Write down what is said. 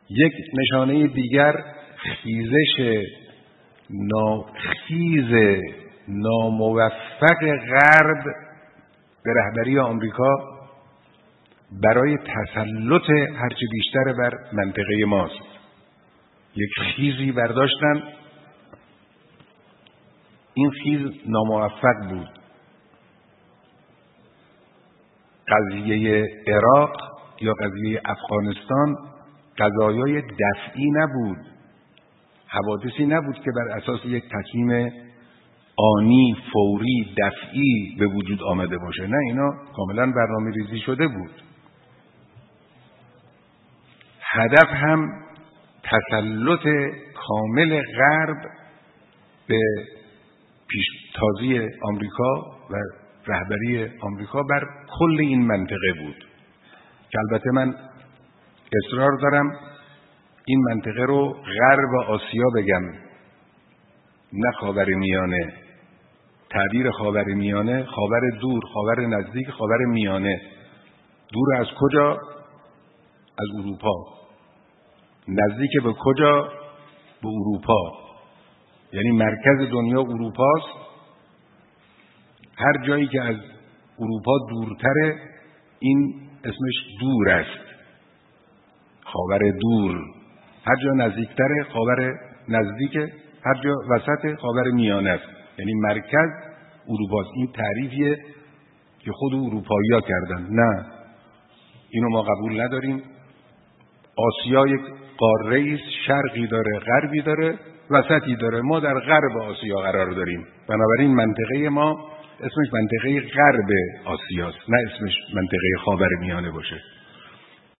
یک نشانه دیگر خیزش ناموفق غرب به رهبری آمریکا برای تسلط هرچه بیشتر بر منطقه ماست. یک خیزی برداشتن، این خیز ناموفق بود. قضیه عراق یا قضیه افغانستان قضایای دفعی نبود، حوادثی نبود که بر اساس یک تصمیم آنی، فوری، دفعی به وجود آمده باشه. نه، اینا کاملا برنامه ریزی شده بود. هدف هم تسلط کامل غرب به پیشتازی آمریکا و رهبری آمریکا بر کل این منطقه بود که البته من اصرار دارم این منطقه رو غرب آسیا بگم، نه خاورمیانه. تعبیر خاورمیانه، خاور دور، خاور نزدیک، خاور میانه. دور از کجا؟ از اروپا. نزدیک به کجا؟ به اروپا. یعنی مرکز دنیا اروپاست. هر جایی که از اروپا دورتره این اسمش دور است، خاور دور. هر جا نزدیکتره خاور نزدیک، هر جا وسط خاور میانه است. یعنی مرکز اروپاست. این تعریفیه که خود اروپایی‌ها کردن. نه، اینو ما قبول نداریم. آسیا یک قاره است، شرقی داره، غربی داره، وسطی داره. ما در غرب آسیا قرار داریم. بنابراین منطقه ما اسمش منطقه غرب آسیاست، نه اسمش منطقه خاورمیانه باشه.